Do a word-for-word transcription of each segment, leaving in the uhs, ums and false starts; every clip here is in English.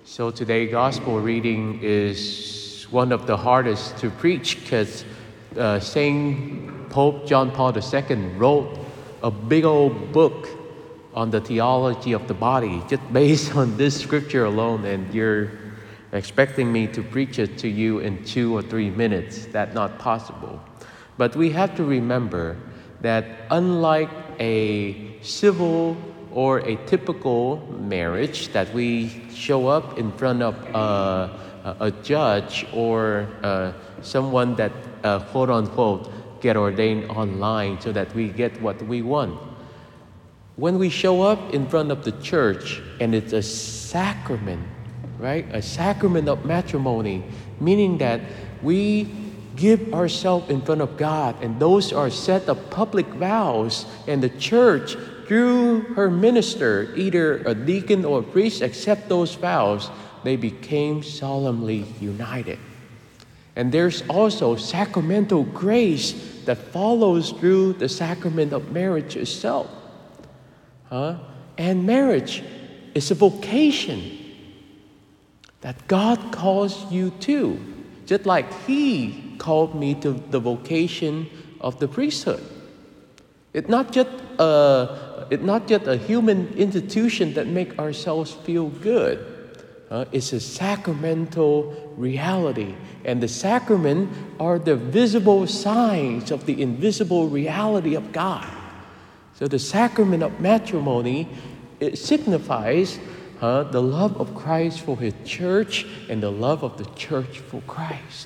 So today gospel reading is one of the hardest to preach because uh, Saint Pope John Paul the Second wrote a big old book on the theology of the body just based on this scripture alone, and you're expecting me to preach it to you in two or three minutes. That's not possible. But we have to remember that unlike a civil or a typical marriage that we show up in front of uh, a judge or uh, someone that uh, quote unquote get ordained online so that we get what we want. When we show up in front of the church and it's a sacrament, right? A sacrament of matrimony, meaning that we give ourselves in front of God, and those are set of public vows, and the church through her minister, either a deacon or a priest, accept those vows, they became solemnly united. And there's also sacramental grace that follows through the sacrament of marriage itself. Huh? And marriage is a vocation that God calls you to, just like He called me to the vocation of the priesthood. It's not just a, it's not just a human institution that makes ourselves feel good. Uh, it's a sacramental reality. And the sacrament are the visible signs of the invisible reality of God. So the sacrament of matrimony, it signifies uh, the love of Christ for His church and the love of the church for Christ.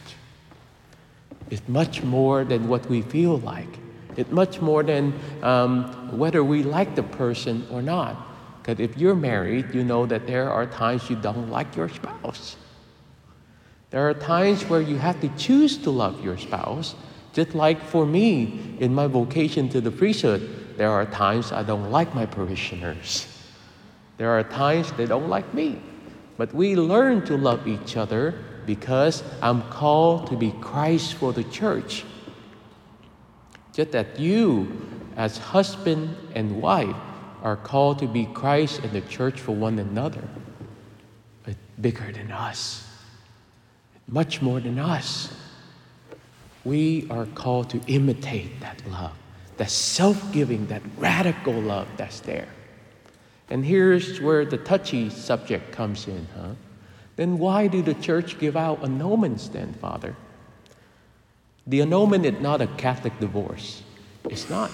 It's much more than what we feel like. It's much more than um, whether we like the person or not. Because if you're married, you know that there are times you don't like your spouse. There are times where you have to choose to love your spouse. Just like for me, in my vocation to the priesthood, there are times I don't like my parishioners. There are times they don't like me. But we learn to love each other because I'm called to be Christ for the church. Just that you, as husband and wife, are called to be Christ and the church for one another. But bigger than us, much more than us. We are called to imitate that love, that self-giving, that radical love that's there. And here's where the touchy subject comes in, huh? Then why do the church give out annulments then, Father? The annulment is not a Catholic divorce. It's not.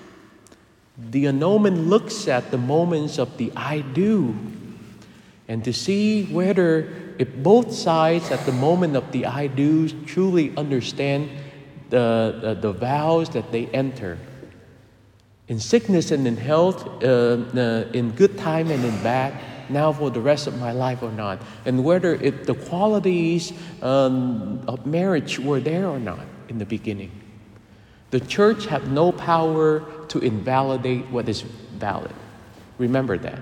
The annulment looks at the moments of the I do and to see whether if both sides at the moment of the I do truly understand the, the, the vows that they enter. In sickness and in health, uh, uh, in good time and in bad, now for the rest of my life or not. And whether if the qualities um, of marriage were there or not in the beginning. The church have no power to invalidate what is valid. Remember that.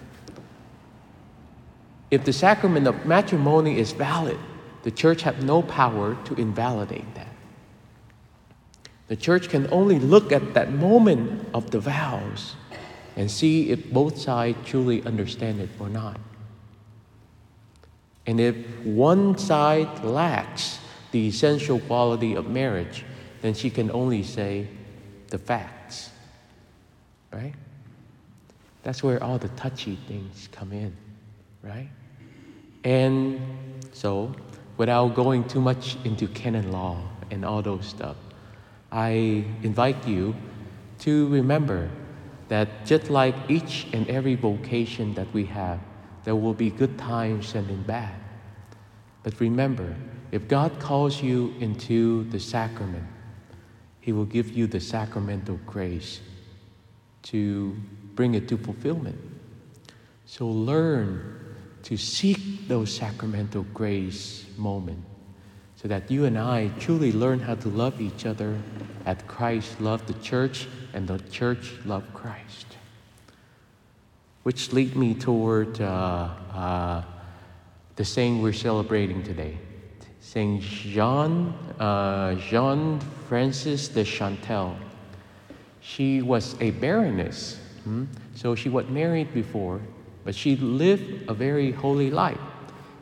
If the sacrament of matrimony is valid, the church have no power to invalidate that. The church can only look at that moment of the vows and see if both sides truly understand it or not. And if one side lacks the essential quality of marriage, then she can only say the facts, right? That's where all the touchy things come in, right? And so, without going too much into canon law and all those stuff, I invite you to remember that just like each and every vocation that we have, there will be good times and in bad. But remember, if God calls you into the sacrament, He will give you the sacramental grace to bring it to fulfillment. So learn to seek those sacramental grace moments so that you and I truly learn how to love each other as Christ loved the church and the church loved Christ. Which lead me toward uh, uh, the saint we're celebrating today. Saint Jean, uh, Jean Francis de Chantal. She was a baroness, hmm? So she was married before, but she lived a very holy life.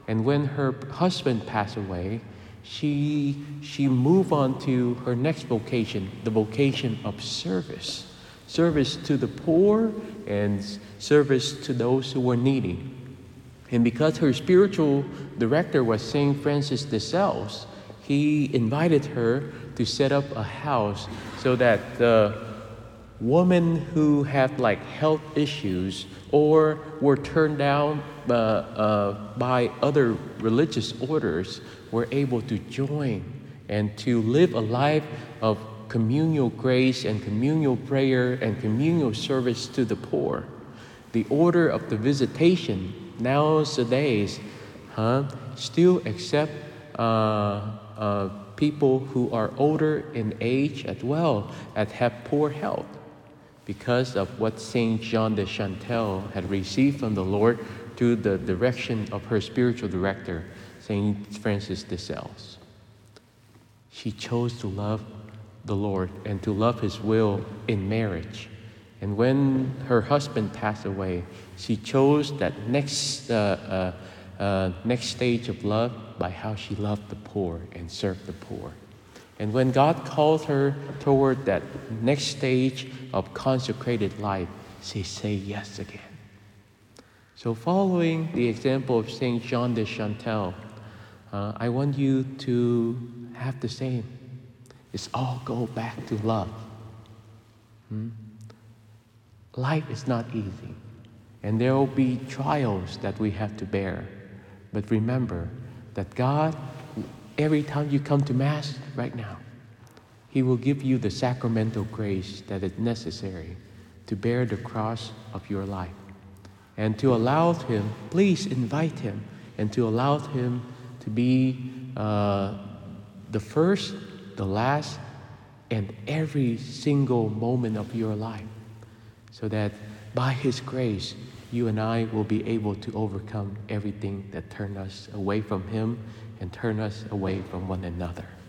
And when her husband passed away, she, she moved on to her next vocation, the vocation of service. Service to the poor and service to those who were needy. And because her spiritual director was Saint Francis de Sales, he invited her to set up a house so that the women who had like health issues or were turned down uh, uh, by other religious orders were able to join and to live a life of communal grace and communal prayer and communal service to the poor. The order of the Visitation nowadays huh, still accept uh, uh, people who are older in age as well as have poor health, because of what Saint Jean de Chantal had received from the Lord through the direction of her spiritual director, Saint Francis de Sales. She chose to love the Lord and to love His will in marriage. And when her husband passed away, she chose that next, uh, uh, uh, next stage of love by how she loved the poor and served the poor. And when God called her toward that next stage of consecrated life, she said yes again. So following the example of Saint Jean de Chantal, uh, I want you to have the same. It's all go back to love. Hmm? Life is not easy, and there will be trials that we have to bear. But remember that God, every time you come to Mass right now, He will give you the sacramental grace that is necessary to bear the cross of your life. And to allow Him, please invite Him, and to allow Him to be uh, the first, the last, and every single moment of your life, so that by His grace, you and I will be able to overcome everything that turns us away from Him and turn us away from one another.